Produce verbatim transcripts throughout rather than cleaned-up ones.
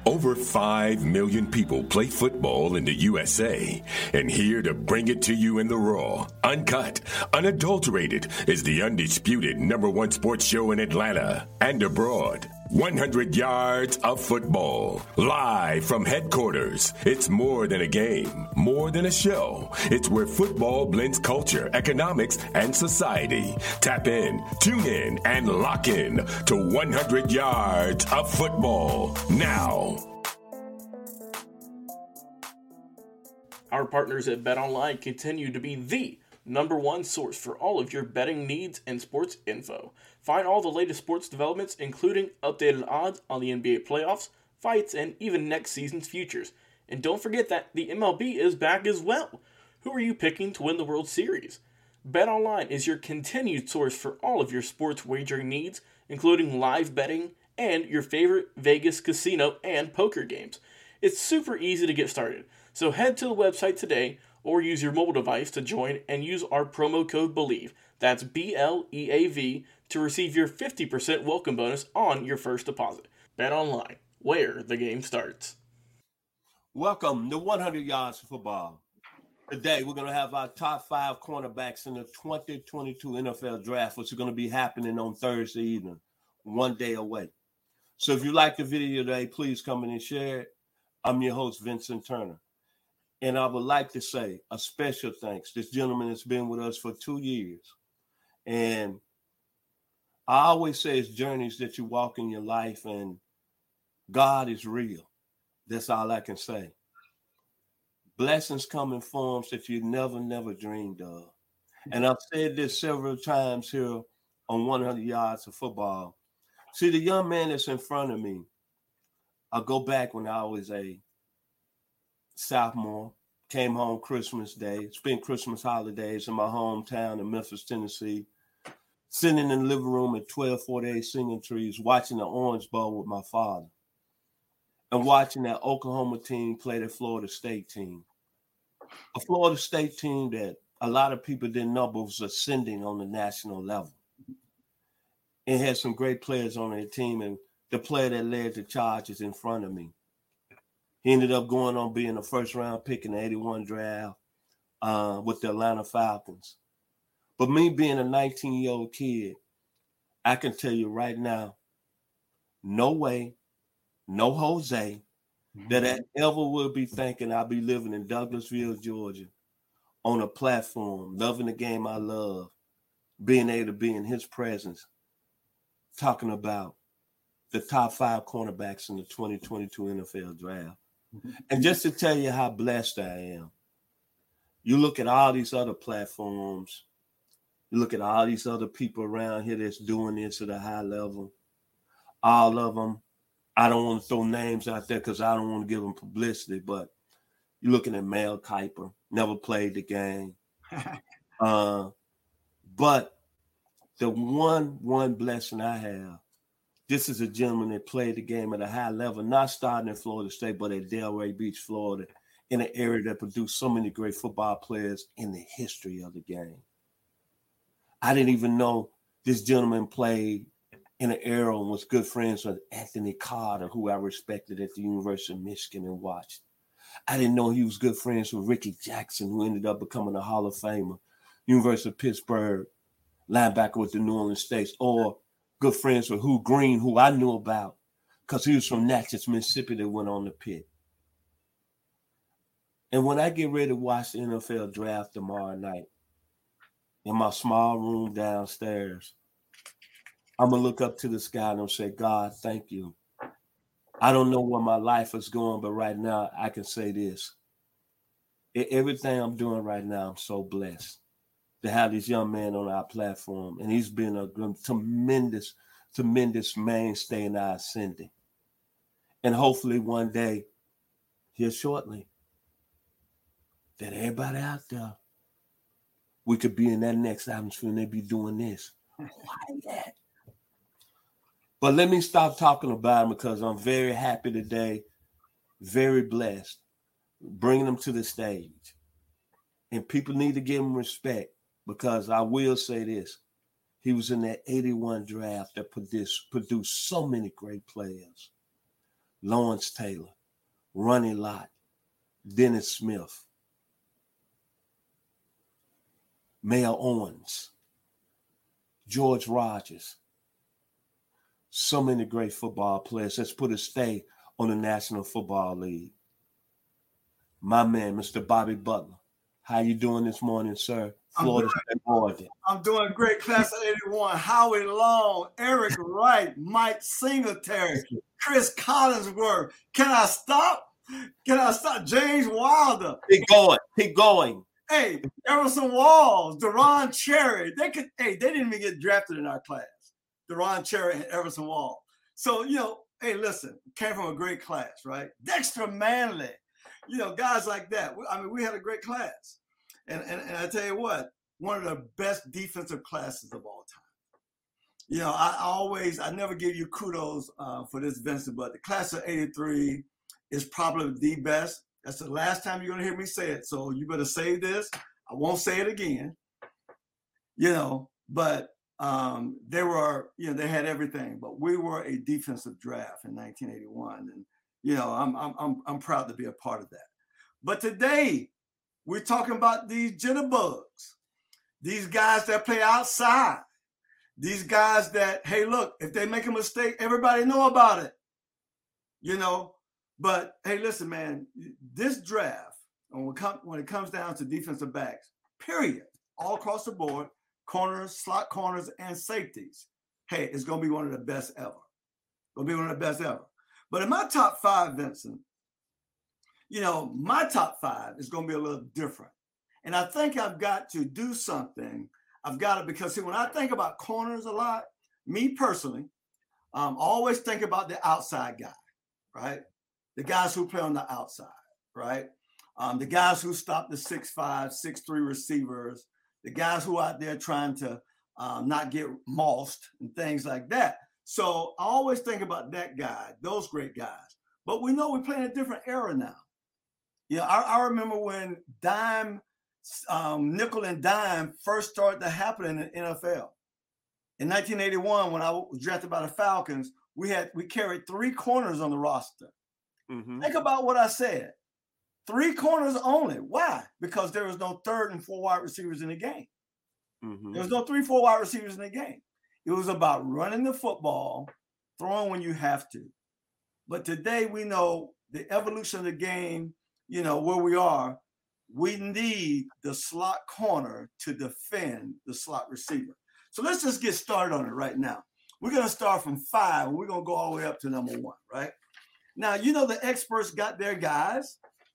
Over five million people play football in the U S A, and here to bring it to you in the raw, uncut, unadulterated is the undisputed number one sports show in Atlanta and abroad. one hundred yards of football, live from headquarters. It's more than a game, more than a show. It's where football blends culture, economics, and society. Tap in, tune in, and lock in to one hundred yards of football now. Our partners at BetOnline continue to be the number one source for all of your betting needs and sports info. Find all the latest sports developments, including updated odds on the N B A playoffs, fights, and even next season's futures. And don't forget that the M L B is back as well. Who are you picking to win the World Series? BetOnline is your continued source for all of your sports wagering needs, including live betting and your favorite Vegas casino and poker games. It's super easy to get started, so head to the website today or use your mobile device to join and use our promo code BELIEVE, that's B L E A V, to receive your fifty percent welcome bonus on your first deposit. BetOnline, where the game starts. Welcome to one hundred yards of football. Today, we're going to have our top five cornerbacks in the twenty twenty-two N F L Draft, which is going to be happening on Thursday evening, one day away. So if you like the video today, please come in and share it. I'm your host, Vincent Turner. And I would like to say a special thanks. This gentleman has been with us for two years. And I always say it's journeys that you walk in your life, and God is real. That's all I can say. Blessings come in forms that you never, never dreamed of. And I've said this several times here on one hundred yards of football. See, the young man that's in front of me, I'll go back when I was a sophomore, came home Christmas Day, spent Christmas holidays in my hometown in Memphis, Tennessee, sitting in the living room at twelve forty-eight Singing Trees, watching the Orange Bowl with my father, and watching that Oklahoma team play the Florida State team. A Florida State team that a lot of people didn't know but was ascending on the national level. And had some great players on their team, and the player that led the charge is in front of me. He ended up going on being a first-round pick in the eighty-one draft uh, with the Atlanta Falcons. But me being a nineteen-year-old kid, I can tell you right now, no way, no Jose, mm-hmm. that I ever would be thinking I'd be living in Douglasville, Georgia, on a platform, loving the game I love, being able to be in his presence, talking about the top five cornerbacks in the twenty twenty-two N F L Draft. And just to tell you how blessed I am, you look at all these other platforms, you look at all these other people around here that's doing this at a high level, all of them, I don't want to throw names out there because I don't want to give them publicity, but you're looking at Mel Kiper, never played the game. uh, but the one, one blessing I have, this is a gentleman that played the game at a high level, not starting in Florida State, but at Delray Beach, Florida, in an area that produced so many great football players in the history of the game. I didn't even know this gentleman played in an era and was good friends with Anthony Carter, who I respected at the University of Michigan and watched. I didn't know he was good friends with Ricky Jackson, who ended up becoming a Hall of Famer, University of Pittsburgh, linebacker with the New Orleans Saints, or good friends with Hugh Green, who I knew about because he was from Natchez, Mississippi, that went on the pit. And when I get ready to watch the N F L Draft tomorrow night in my small room downstairs, I'm going to look up to the sky and I'll say, God, thank you. I don't know where my life is going, but right now I can say this. Everything I'm doing right now, I'm so blessed to have this young man on our platform. And he's been a tremendous, tremendous mainstay in our ascending. And hopefully one day, here shortly, that everybody out there, we could be in that next atmosphere and they be doing this. Why that? But let me stop talking about him because I'm very happy today, very blessed, bringing him to the stage. And people need to give him respect because I will say this. He was in that eighty-one draft that produced, produced so many great players. Lawrence Taylor, Ronnie Lott, Dennis Smith, Mel Owens, George Rogers. So many great football players. Let's put a stay on the National Football League. My man, Mister Bobby Butler. How you doing this morning, sir? Florida State Georgia. I'm doing great. Class of eighty-one. Howie Long, Eric Wright, Mike Singletary, Chris Collinsworth. Can I stop? Can I stop? James Wilder. Keep going. Keep going. Hey, Everson Walls, Deron Cherry. They could. Hey, they didn't even get drafted in our class. Deron Cherry and Everson Walls. So you know, hey, listen, came from a great class, right? Dexter Manley. You know, guys like that. I mean, we had a great class. And, and, and I tell you what, one of the best defensive classes of all time. You know, I, I always, I never give you kudos uh, for this, Vincent, but the class of eighty-three is probably the best. That's the last time you're going to hear me say it. So you better save this. I won't say it again. You know, but um, they were, you know, they had everything. But we were a defensive draft in nineteen eighty-one. And you know, I'm I'm I'm I'm proud to be a part of that. But today, we're talking about these jitterbugs, these guys that play outside, these guys that, hey, look, if they make a mistake, everybody know about it, you know. But hey, listen, man, this draft, when it, come, when it comes down to defensive backs, period, all across the board, corners, slot corners, and safeties, hey, it's going to be one of the best ever. Going to be one of the best ever. But in my top five, Vincent, you know, my top five is going to be a little different. And I think I've got to do something. I've got to, because see, when I think about corners a lot, me personally, um, I always think about the outside guy, right? The guys who play on the outside, right? Um, the guys who stop the six five, six three receivers, the guys who are out there trying to um, not get mossed and things like that. So I always think about that guy, those great guys. But we know we're playing a different era now. Yeah, you know, I, I remember when dime, um, nickel and dime first started to happen in the N F L. In nineteen eighty-one, when I was drafted by the Falcons, we had we carried three corners on the roster. Mm-hmm. Think about what I said. Three corners only. Why? Because there was no third and four wide receivers in the game. Mm-hmm. There was no three, four wide receivers in the game. It was about running the football, throwing when you have to. But today we know the evolution of the game, you know, where we are, we need the slot corner to defend the slot receiver. So let's just get started on it right now. We're going to start from five, and we're going to go all the way up to number one, right? Now, you know, the experts got their guys.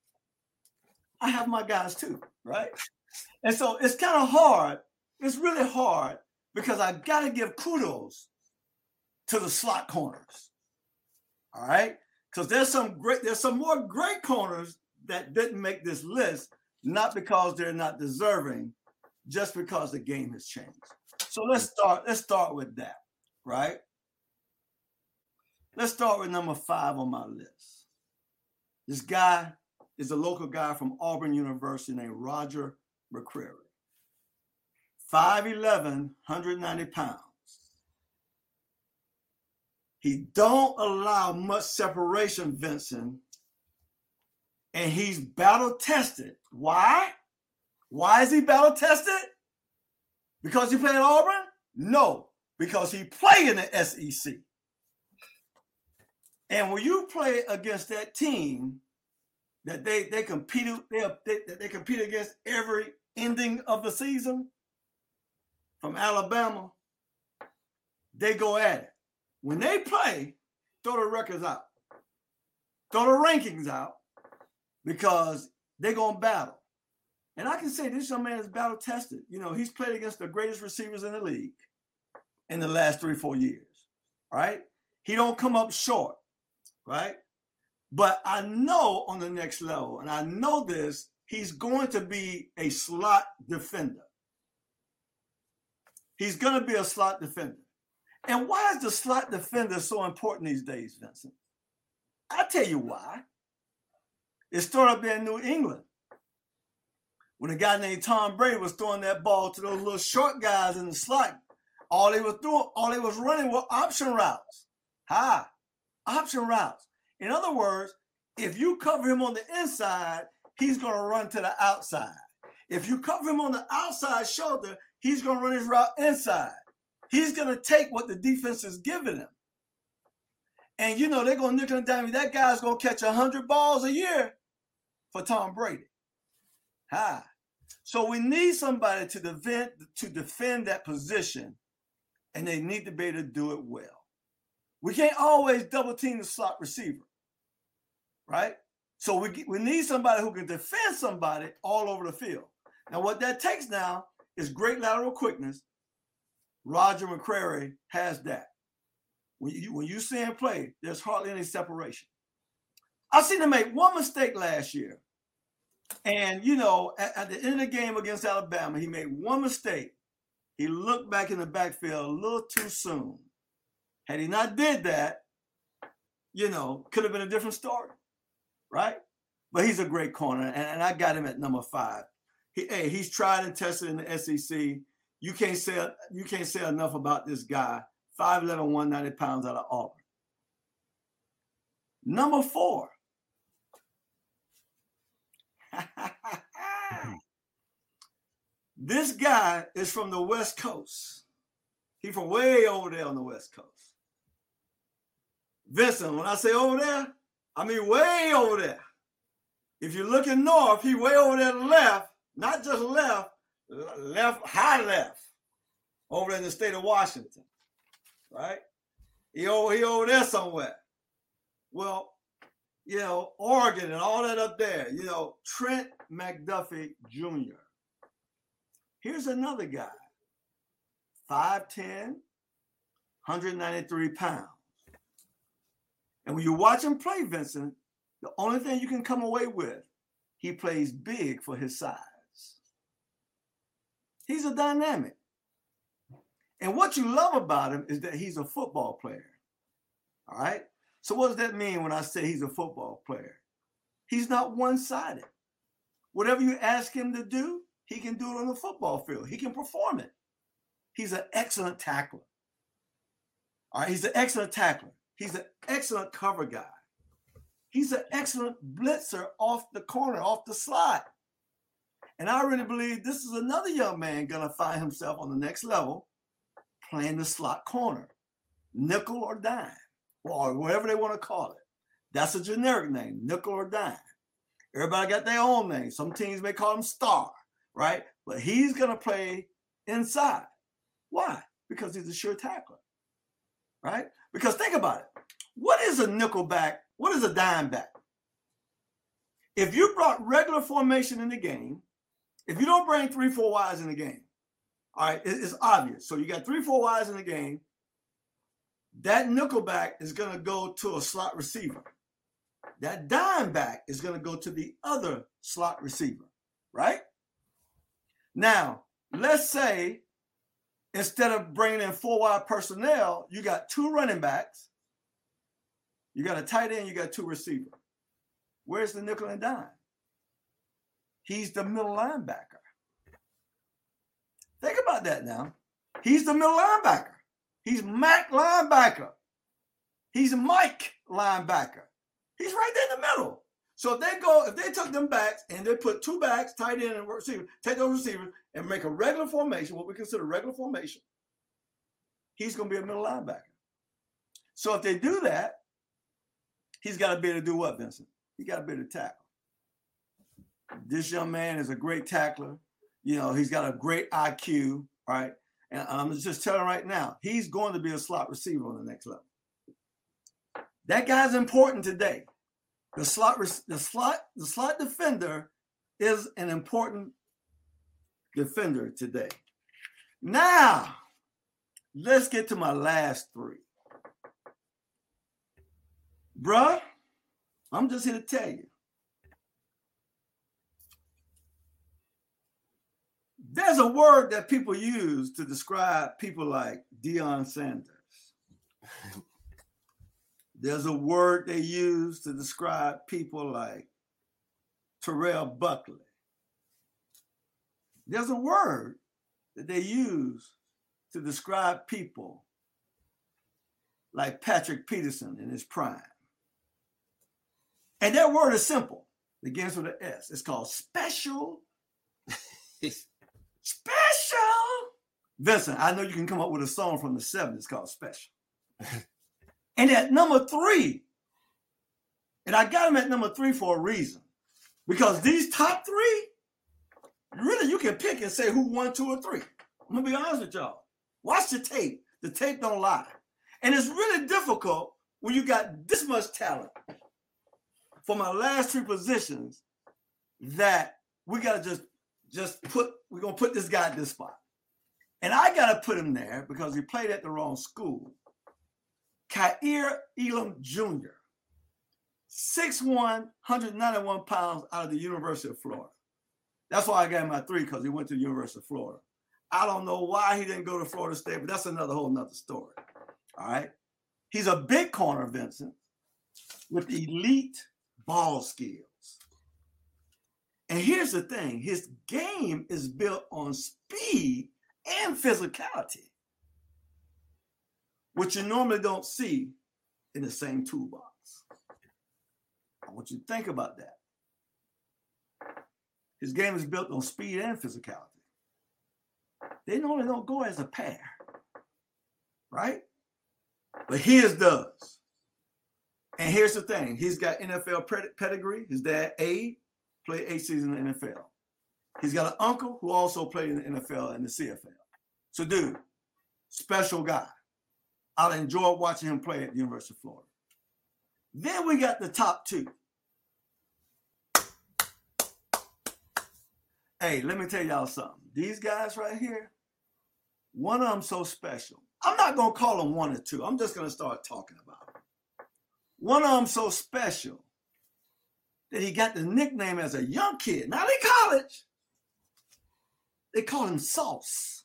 I have my guys too, right? And so it's kind of hard. It's really hard because I got to give kudos to the slot corners, all right? Because there's some great, there's some more great corners that didn't make this list, not because they're not deserving, just because the game has changed. So let's start, let's start with that, right? Let's start with number five on my list. This guy is a local guy from Auburn University named Roger McCreary. five eleven, one hundred ninety pounds. He don't allow much separation, Vincent, and he's battle-tested. Why? Why is he battle-tested? Because he played at Auburn? No, because he played in the S E C. And when you play against that team that they they compete they, they, they compete against every ending of the season from Alabama, they go at it. When they play, throw the records out, throw the rankings out, because they're gonna battle. And I can say this young man is battle tested. You know, he's played against the greatest receivers in the league in the last three, four years. Right? He don't come up short. Right? But I know on the next level, and I know this, he's going to be a slot defender. He's going to be a slot defender. And why is the slot defender so important these days, Vincent? I'll tell you why. It started up there in New England when a guy named Tom Brady was throwing that ball to those little short guys in the slot. All they was doing, all they was running were option routes. Hi. Option routes. In other words, if you cover him on the inside, he's going to run to the outside. If you cover him on the outside shoulder, he's going to run his route inside. He's going to take what the defense is giving him. And, you know, they're going to nickel and dime. That guy's going to catch one hundred balls a year for Tom Brady. Hi. So we need somebody to defend, to defend that position, and they need to be able to do it well. We can't always double team the slot receiver, right? So we, we need somebody who can defend somebody all over the field. Now, what that takes now is great lateral quickness. Roger McCreary has that. When you, when you see him play, there's hardly any separation. I've seen him make one mistake last year. And, you know, at, at the end of the game against Alabama, he made one mistake. He looked back in the backfield a little too soon. Had he not did that, you know, could have been a different story, right? But he's a great corner, and, and I got him at number five. He, hey, he's tried and tested in the S E C. You can't say you can't say enough about this guy. five eleven, one hundred ninety pounds out of Auburn. Number four. This guy is from the West Coast. He's from way over there on the West Coast. Vincent, when I say over there, I mean way over there. If you're looking north, he's way over there to the left, not just left, left, high left, over in the state of Washington, right? He over, he over there somewhere. Well, you know, Oregon and all that up there, you know, Trent McDuffie Junior Here's another guy, five ten, one hundred ninety-three pounds. And when you watch him play, Vincent, the only thing you can come away with, he plays big for his size. He's a dynamic. And what you love about him is that he's a football player. All right? So what does that mean when I say he's a football player? He's not one-sided. Whatever you ask him to do, he can do it on the football field. He can perform it. He's an excellent tackler. All right, he's an excellent tackler. He's an excellent cover guy. He's an excellent blitzer off the corner, off the slot. And I really believe this is another young man going to find himself on the next level playing the slot corner, nickel or dime, or whatever they want to call it. That's a generic name, nickel or dime. Everybody got their own name. Some teams may call him star, right? But he's going to play inside. Why? Because he's a sure tackler, right? Because think about it. What is a nickel back? What is a dime back? If you brought regular formation in the game, if you don't bring three, four wides in the game, all right, it's obvious. So you got three, four wides in the game. That nickel back is going to go to a slot receiver. That dime back is going to go to the other slot receiver, right? Now, let's say instead of bringing in four wide personnel, you got two running backs, you got a tight end, you got two receivers. Where's the nickel and dime? He's the middle linebacker. Think about that now. He's the middle linebacker. He's Mac linebacker. He's Mike linebacker. He's right there in the middle. So if they go, if they took them backs and they put two backs, tight end and receiver, take those receivers and make a regular formation, what we consider regular formation, he's going to be a middle linebacker. So if they do that, he's got to be able to do what, Vincent? He got to be able to tackle. This young man is a great tackler. You know, he's got a great I Q, right? And I'm just telling you right now, he's going to be a slot receiver on the next level. That guy's important today. The slot, the slot, the slot defender is an important defender today. Now, let's get to my last three. Bruh, I'm just here to tell you. There's a word that people use to describe people like Deion Sanders. There's a word they use to describe people like Terrell Buckley. There's a word that they use to describe people like Patrick Peterson in his prime. And that word is simple. It begins with an S. It's called special. Special. Vincent, I know you can come up with a song from the seventies called Special. And at number three, and I got him at number three for a reason, because these top three, really you can pick and say who won, two, or three. I'm gonna be honest with y'all. Watch the tape. The tape don't lie. And it's really difficult when you got this much talent for my last three positions that we gotta just, just put, we're gonna put this guy at this spot. And I gotta put him there because he played at the wrong school. Kaiir Elam Junior six one, one hundred ninety-one pounds out of the University of Florida. That's why I got him at three, because he went to the University of Florida. I don't know why he didn't go to Florida State, but that's another whole nother story. All right. He's a big corner, Vincent, with elite ball skills. And here's the thing, his game is built on speed and physicality, which you normally don't see in the same toolbox. I want you to think about that. His game is built on speed and physicality. They normally don't go as a pair, right? But his does. And here's the thing. He's got N F L pedigree. His dad, Abe, played eight seasons in the N F L. He's got an uncle who also played in the N F L and the C F L. So, dude, special guy. I enjoyed watching him play at the University of Florida. Then we got the top two. Hey, let me tell y'all something. These guys right here, one of them so special. I'm not going to call them one or two. I'm just going to start talking about them. One of them so special that he got the nickname as a young kid, not in college. They call him Sauce.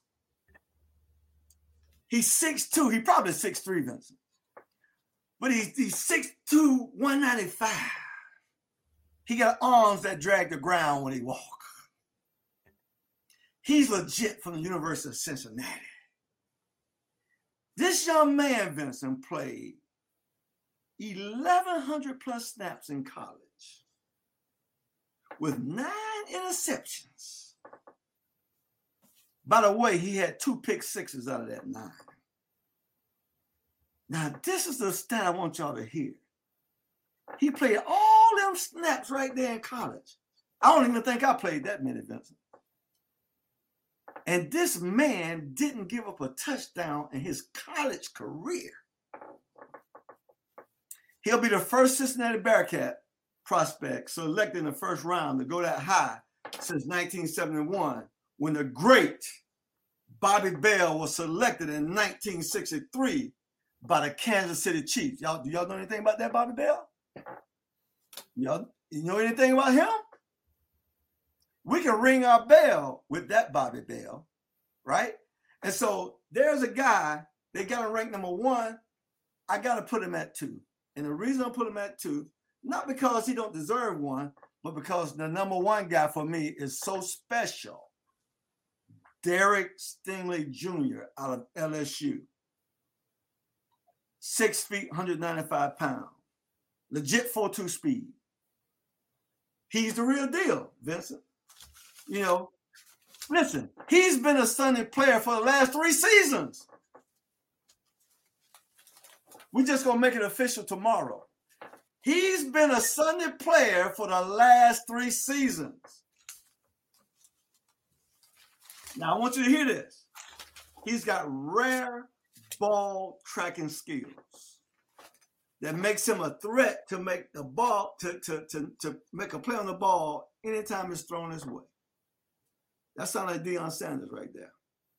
He's six two. He probably six three, Vincent. But he's, he's six two, one ninety-five. He got arms that drag the ground when he walks. He's legit from the University of Cincinnati. This young man, Vincent, played eleven hundred plus snaps in college with nine interceptions. By the way, he had two pick sixes out of that nine. Now, this is the stat I want y'all to hear. He played all them snaps right there in college. I don't even think I played that many, Vincent. And this man didn't give up a touchdown in his college career. He'll be the first Cincinnati Bearcat prospect selected in the first round to go that high since nineteen seventy-one, when the great Bobby Bell was selected in nineteen sixty-three by the Kansas City Chiefs. Y'all, do y'all know anything about that Bobby Bell? Y'all, you know anything about him? We can ring our bell with that Bobby Bell, right? And so there's a guy, they got to rank number one. I got to put him at two. And the reason I put him at two, not because he don't deserve one, but because the number one guy for me is so special. Derek Stingley Junior out of L S U. Six feet, one hundred ninety-five pounds. Legit four two speed. He's the real deal, Vincent. You know, listen, he's been a Sunday player for the last three seasons. We're just going to make it official tomorrow. He's been a Sunday player for the last three seasons. Now, I want you to hear this. He's got rare ball tracking skills that makes him a threat to make the ball, to, to, to, to make a play on the ball anytime it's thrown his way. That sounds like Deion Sanders right there.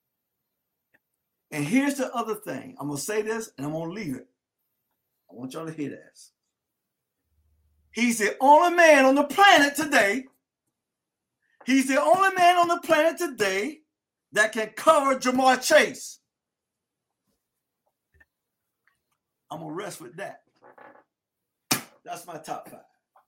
And here's the other thing. I'm going to say this and I'm going to leave it. I want y'all to hear this. He's the only man on the planet today. He's the only man on the planet today that can cover Jamar Chase. I'm going to rest with that. That's my top five.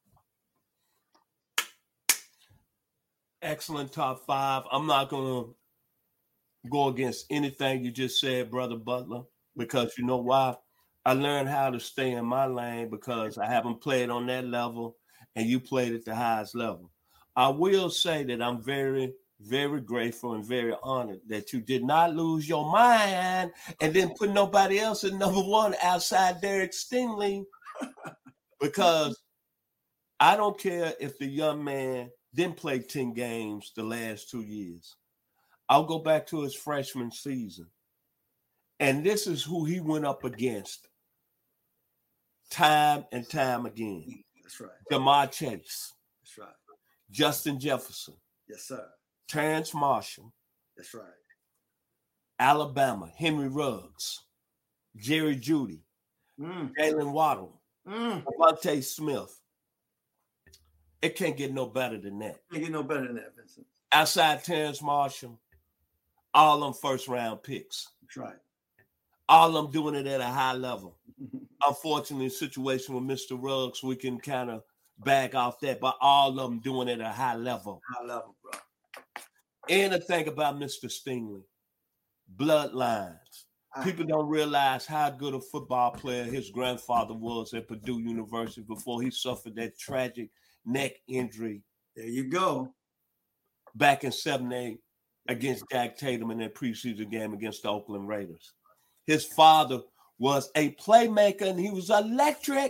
Excellent top five. I'm not going to go against anything you just said, Brother Butler, because you know why? I learned how to stay in my lane because I haven't played on that level. and you played at the highest level. I will say that I'm very, very grateful and very honored that you did not lose your mind and then put nobody else at number one outside Derek Stingley, because I don't care if the young man didn't play ten games the last two years. I'll go back to his freshman season. And this is who he went up against time and time again. That's right. Jamar Chase. That's right. Justin Jefferson. Yes, sir. Terrence Marshall. That's right. Alabama. Henry Ruggs. Jerry Jeudy. Mm. Jalen Waddle. Mm. Devontae Smith. It can't get no better than that. Can't get no better than that, Vincent. Outside Terrence Marshall, all them first round picks. That's right. All them doing it at a high level. Unfortunately, situation with Mister Ruggs, we can kind of back off that, but all of them doing it at a high level. High level, bro. And the thing about Mister Stingley, bloodlines. People don't realize how good a football player his grandfather was at Purdue University before he suffered that tragic neck injury. There you go. Back in seven eight against Jack Tatum in that preseason game against the Oakland Raiders. His father was a playmaker and he was electric.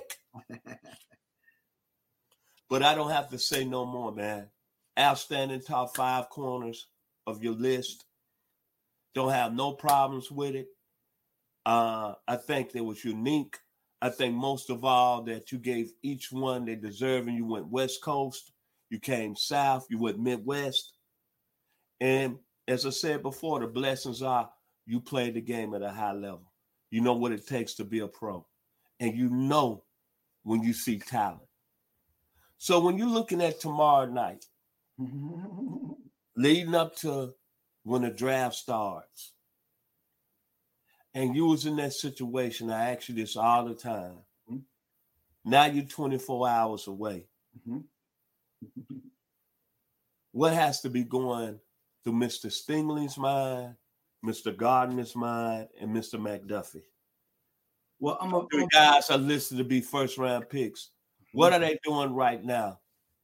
But I don't have to say no more, man. Outstanding top five corners of your list. Don't have no problems with it. Uh, I think that was unique. I think most of all that you gave each one they deserve, and you went West Coast, you came South, you went Midwest. And as I said before, the blessings are you played the game at a high level. You know what it takes to be a pro. And you know when you see talent. So when you're looking at tomorrow night, leading up to when the draft starts, and you was in that situation, I ask you this all the time. Mm-hmm. Now you're twenty-four hours away. Mm-hmm. What has to be going through Mister Stingley's mind, Mister Gardner's mind, and Mister McDuffie? Well, I'm a, the guys are listed to be first round picks. What are they doing right now?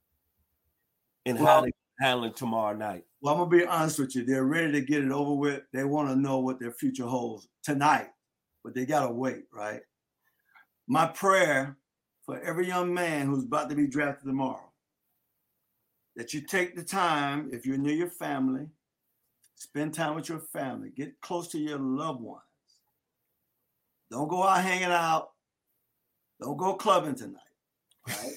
And well, how they handling tomorrow night? Well, I'm gonna be honest with you. They're ready to get it over with. They want to know what their future holds tonight, but they gotta wait, right? My prayer for every young man who's about to be drafted tomorrow, that you take the time, if you're near your family, spend time with your family, get close to your loved ones. Don't go out hanging out. Don't go clubbing tonight, right?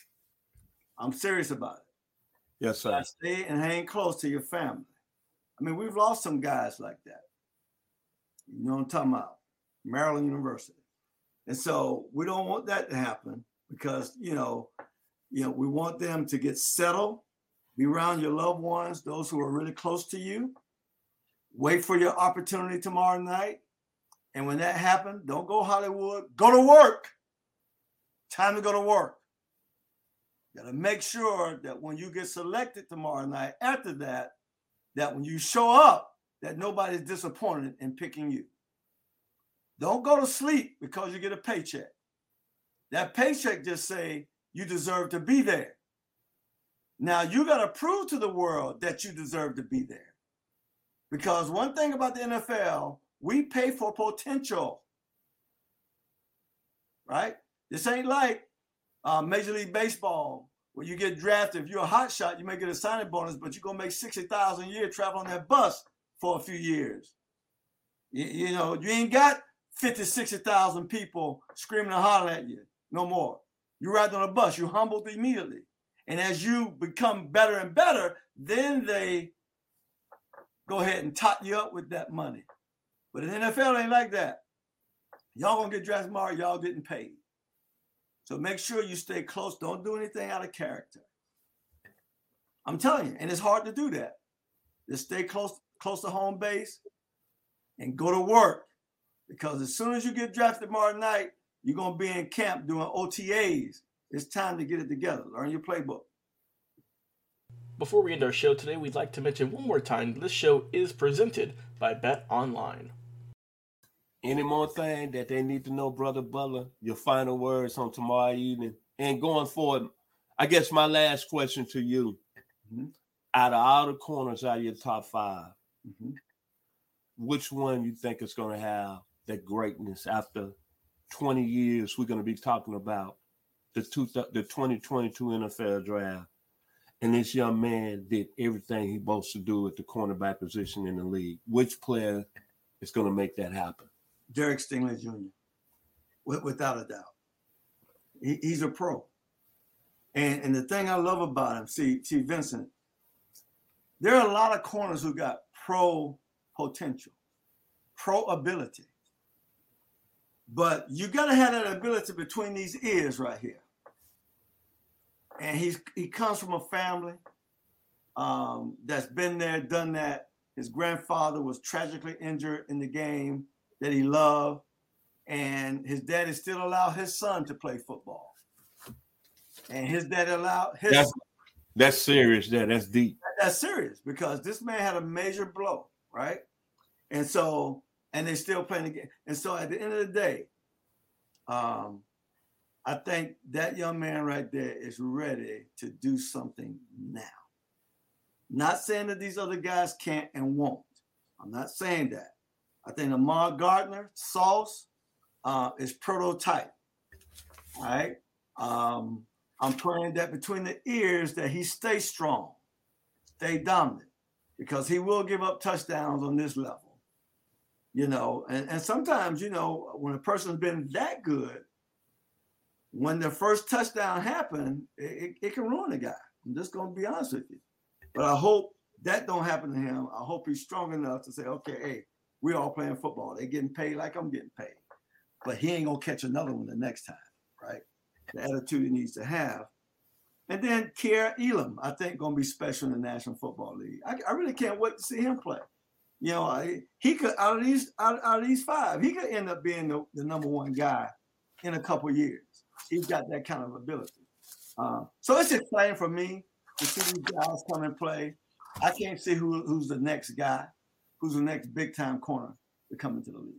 I'm serious about it. Yes, sir. Stay and hang close to your family. I mean, we've lost some guys like that. You know what I'm talking about? Maryland University. And so we don't want that to happen because, you know, you know, we want them to get settled, be around your loved ones, those who are really close to you. Wait for your opportunity tomorrow night. And when that happens, don't go Hollywood. Go to work. Time to go to work. You got to make sure that when you get selected tomorrow night, after that, that when you show up, that nobody's disappointed in picking you. Don't go to sleep because you get a paycheck. That paycheck just say you deserve to be there. Now, you got to prove to the world that you deserve to be there. Because one thing about the N F L, we pay for potential, right? This ain't like uh, Major League Baseball, where you get drafted. If you're a hot shot, you may get a signing bonus, but you're going to make sixty thousand dollars a year traveling that bus for a few years. You, you know, you ain't got fifty, sixty thousand people screaming and hollering at you. No more. You ride on a bus. You're humbled immediately. And as you become better and better, then they go ahead and tot you up with that money. But the N F L ain't like that. Y'all going to get drafted tomorrow. Y'all getting paid. So make sure you stay close. Don't do anything out of character. I'm telling you, and it's hard to do that. Just stay close, close to home base and go to work. Because as soon as you get drafted tomorrow night, you're going to be in camp doing O T As. It's time to get it together. Learn your playbook. Before we end our show today, we'd like to mention one more time this show is presented by Bet Online. Any more thing that they need to know, Brother Butler? Your final words on tomorrow evening and going forward. I guess my last question to you, mm-hmm. out of all the corners out of your top five, mm-hmm. which one you think is going to have that greatness after twenty years? We're going to be talking about the, two, the twenty twenty-two N F L draft. And this young man did everything he's supposed to do at the cornerback position in the league. Which player is going to make that happen? Derek Stingley Junior, without a doubt. He, he's a pro. And, and the thing I love about him, see, see, Vincent, there are a lot of corners who got pro potential, pro ability. But you got to have that ability between these ears right here. And he's he comes from a family um, that's been there, done that. His grandfather was tragically injured in the game that he loved, and his daddy still allowed his son to play football. And his daddy allowed his that's, son. That's serious, there. That's deep. That's serious because this man had a major blow, right? And so, and they're still playing the game. And so at the end of the day, um, I think that young man right there is ready to do something now. Not saying that these other guys can't and won't. I'm not saying that. I think Ahmad Gardner, Sauce, uh, is prototype. All right. Um, I'm praying that between the ears that he stays strong, stay dominant, because he will give up touchdowns on this level. You know, and, and sometimes, you know, when a person's been that good, when the first touchdown happened, it, it can ruin the guy. I'm just going to be honest with you. But I hope that don't happen to him. I hope he's strong enough to say, okay, hey, we're all playing football. They're getting paid like I'm getting paid. But he ain't going to catch another one the next time, right? The attitude he needs to have. And then Kier Elam, I think, going to be special in the National Football League. I, I really can't wait to see him play. You know, I, he could, out of these out, out of these five, he could end up being the, the number one guy in a couple of years. He's got that kind of ability. Uh, so it's exciting for me to see these guys come and play. I can't see who, who's the next guy, who's the next big-time corner to come into the league.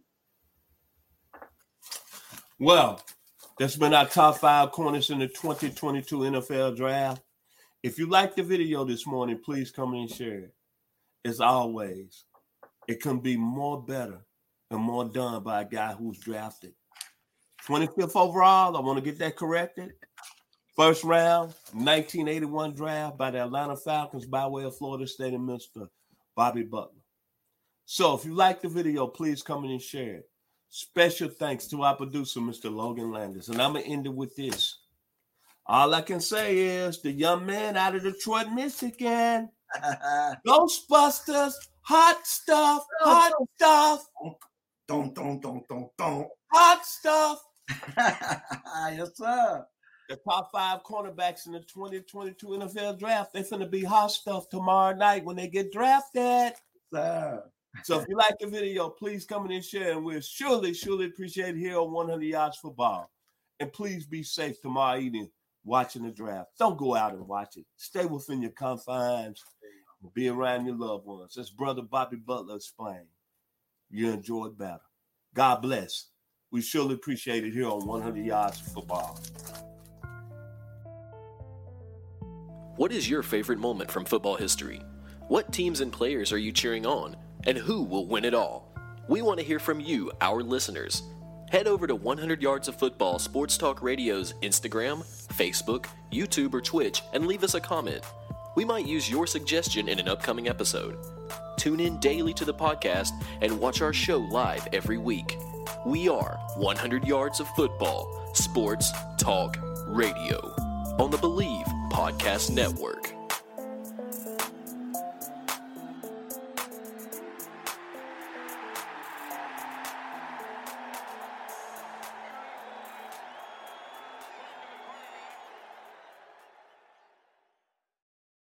Well, that's been our top five corners in the twenty twenty-two N F L draft. If you liked the video this morning, please come in and share it. As always, it can be more better and more done by a guy who's drafted. twenty-fifth overall, I want to get that corrected. First round, nineteen eighty-one draft by the Atlanta Falcons by way of Florida State and Mister Bobby Butler. So if you like the video, please come in and share it. Special thanks to our producer, Mister Logan Landis. And I'm going to end it with this. All I can say is the young man out of Detroit, Michigan, Ghostbusters, hot stuff, hot stuff. Don't, don't, don't, don't, don't. Hot stuff. Yes, sir. The top five cornerbacks in the twenty twenty-two N F L draft, they're going to be hot stuff tomorrow night when they get drafted. Sir. So if you like the video, please come in and share, and we'll surely, surely appreciate it here on one hundred Yards Football. And please be safe tomorrow evening watching the draft. Don't go out and watch it. Stay within your confines and be around your loved ones. As Brother Bobby Butler explained, you enjoy it better. God bless. We surely appreciate it here on one hundred Yards Football. What is your favorite moment from football history? What teams and players are you cheering on? And who will win it all? We want to hear from you, our listeners. Head over to one hundred Yards of Football Sports Talk Radio's Instagram, Facebook, YouTube, or Twitch and leave us a comment. We might use your suggestion in an upcoming episode. Tune in daily to the podcast and watch our show live every week. We are one hundred Yards of Football Sports Talk Radio on the Believe Podcast Network.